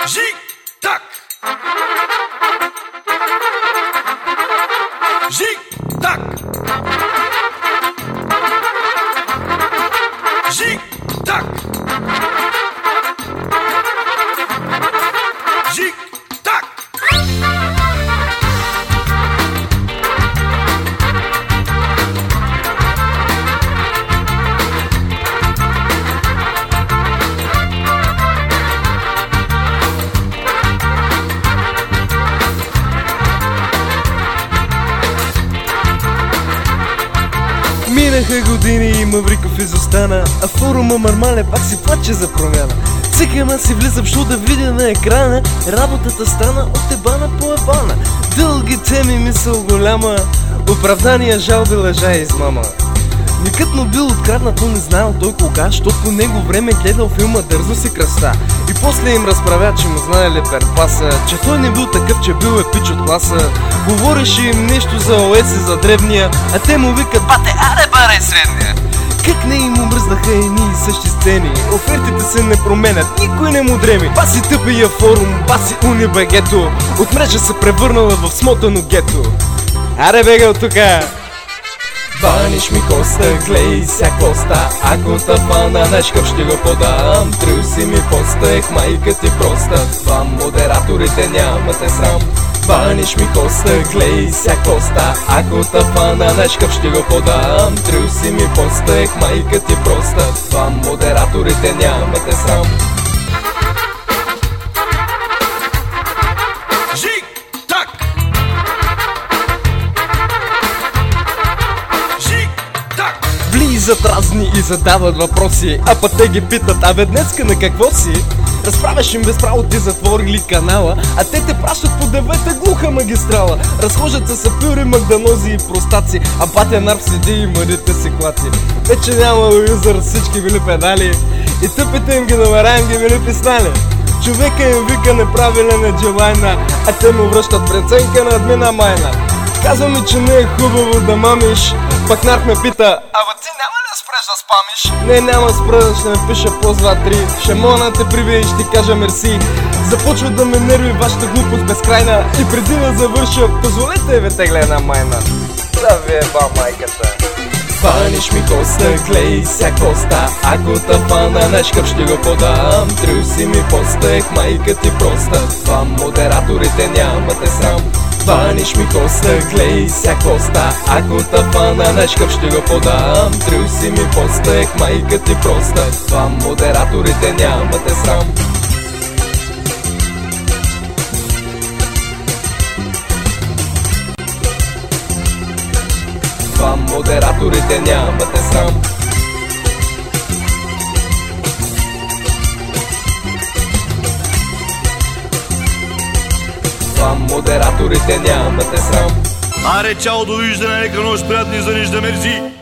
Жик-так! Жик-так! Жик-так! Жик-так! Минаха години и Мавриков изостана, а форума Мармале пак си плаче за промяна. Цикама си влизам, шо да видя на екрана. Работата стана от ебана по ебана. Дълги теми, мисъл голяма, оправдания, жалби, лъжа и измама. Никът му бил откраднат, но не знаел той кога, щото по него време гледал филма Дързост и красота. И после им разправя, че му знаели перпаса, че той не бил такъв, че бил епич от класа. Говореше им нещо за ОС и за древния, а те му викат: бате, аре барай средния. Как не им мръзнаха едни и същи сцени, офертите се не променят, никой не му дреми. Баси тъпия форум, баси уни багето, от мрежа се превърнала в смотано гето. Аре бега от тука! Баниш ми коста, глей ся коста, ако тъпана на шкаф ще го подам. Трил си ми поста, ех майка ти проста, това модераторите нямате срам. Баниш ми коста, глей ся коста, ако тъпана на шкаф ще го подам. Трил си ми поста, ех майка ти проста, това модераторите нямате срам. Влизат разни и задават въпроси, а път те ги питат: абе днеска на какво си? Разправяш им безправо, ти затворили канала, а те те пращат по девета глуха магистрала. Разхождат се сапюри, магданози и простаци, а батя Нарп седи и мъдите си клати. Вече няма юзър, всички били педали и тъпите им ги номера им ги били писнали. Човека им вика неправилен е Джелайна, а те му връщат преценка на админа майна. Казва ми, че не е хубаво да мамиш, пак Нарп ме пита: ама ти няма ли да спреш да спамиш? Не, няма спра, ще напиша пост 2-3. Ще мога да те привия и ще кажа мерси. Започва да ме нерви вашата глупост безкрайна, и преди да завърша, позволете ви тегля една майна. Да ви еба майката. Баниш ми коста, глей ся коста, ако тъпана на шкаф ще го подам. Трил си ми поста, ех майка ти проста, това модераторите нямате срам. Баниш ми коста, глей ся коста, ако тъпана на шкаф ще го подам. Трил си ми поста, ех майка ти проста, това модераторите нямате срам. Това модераторите нямате срам. Това модераторите нямате срам. Аре, чао, довиждане, нека нощ приятни за нижда мерзи.